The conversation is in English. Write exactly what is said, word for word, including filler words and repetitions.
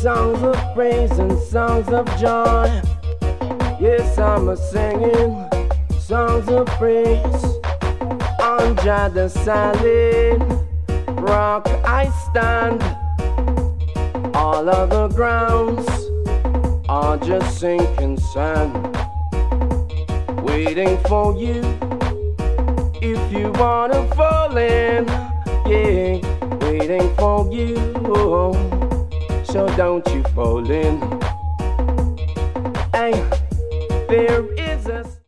songs of praise and songs of joy. Yes, I'm a singing songs of praise. Under the solid rock I stand. All other grounds are just sinking sand. Waiting for you if you wanna fall in. Yeah, waiting for you. So don't you fall in. Hey, there